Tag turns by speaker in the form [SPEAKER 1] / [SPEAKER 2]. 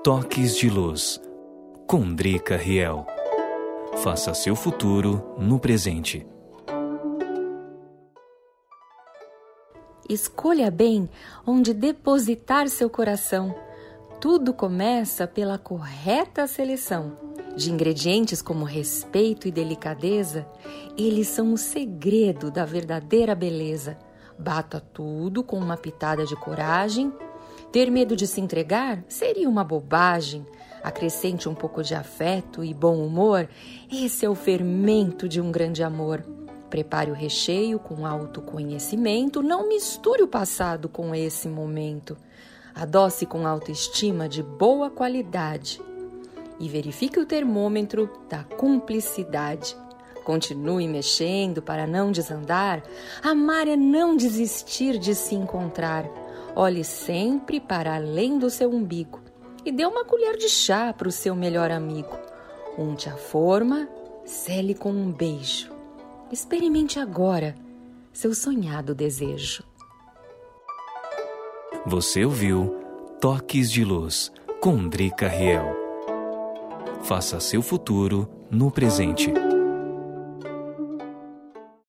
[SPEAKER 1] Toques de Luz, com Drica Riel. Faça seu futuro no presente.
[SPEAKER 2] Escolha bem onde depositar seu coração. Tudo começa pela correta seleção. De ingredientes como respeito e delicadeza, eles são o segredo da verdadeira beleza. Bata tudo com uma pitada de coragem. Ter medo de se entregar seria uma bobagem. Acrescente um pouco de afeto e bom humor. Esse é o fermento de um grande amor. Prepare o recheio com autoconhecimento. Não misture o passado com esse momento. Adoce com autoestima de boa qualidade. E verifique o termômetro da cumplicidade. Continue mexendo para não desandar. Amar é não desistir de se encontrar. Olhe sempre para além do seu umbigo e dê uma colher de chá para o seu melhor amigo. Unte a forma, sele com um beijo. Experimente agora seu sonhado desejo.
[SPEAKER 1] Você ouviu Toques de Luz, com Drica Riel. Faça seu futuro no presente.